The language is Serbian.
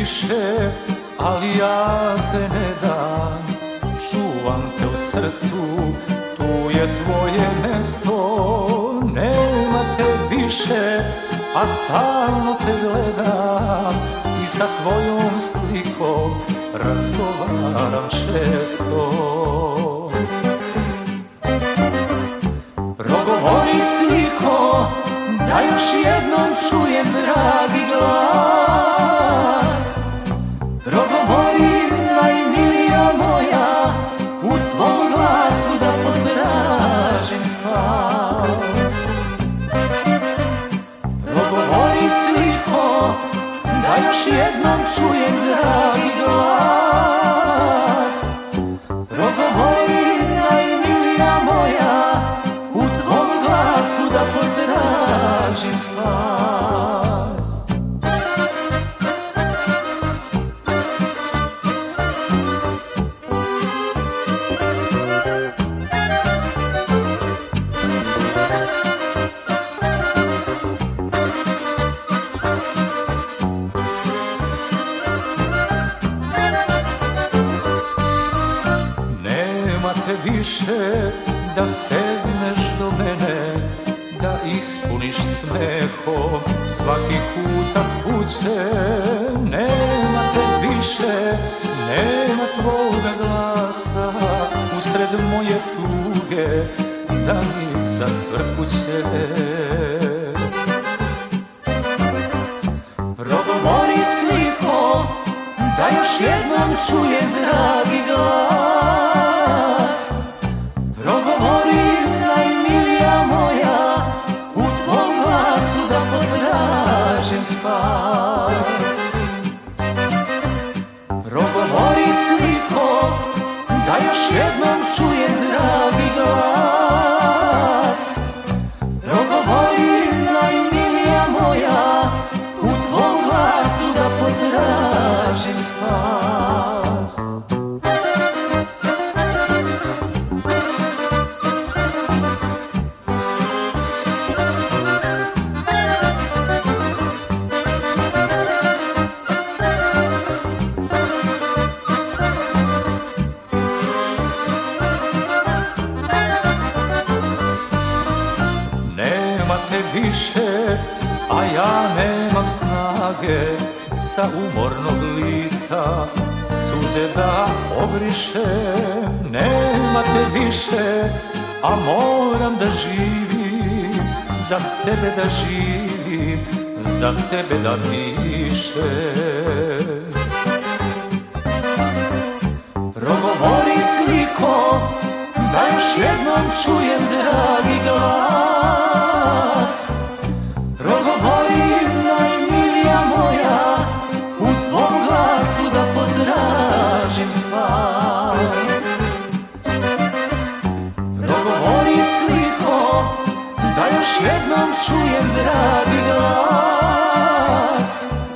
više, ali ja te ne dam. Čuvam te u srcu, tu je tvoje mesto. Nema te više, a stalno te gledam i sa tvojom slikom razgovaram često. Progovori sliko, da još jednom čujem dragi glas. Progovori najmilija moja, u tvom glasu da potražim spas. Progovori sliko, da još jednom čujem dragi glas. Progovori najmilija moja, u tvom glasu da potražim spas. Nema te više, da sedneš do mene, da ispuniš smehom svaki kutak kuće. Nema te više, nema tvoga glasa usred moje tuge, da mi zacvrkuće. Progovori sliko, da još jednom čujem dragi glas. Progovori najmilija moja, u tvom glasu da potražim spas. Progovori sliko, da još jednom čujem dragi glas. Progovori najmilija moja, u tvom glasu da potražim spas. Nema te više, a ja nemam snage sa umornog lica suze da obrišem. Nema te više, a moram da živim, za tebe da živim, za tebe da dišem. Progovori sliko, da još jednom čujem dragi glas. Progovori najmilija moja, u tvom glasu da potražim spas. Progovori sliko, da još jednom čujem dragi glas.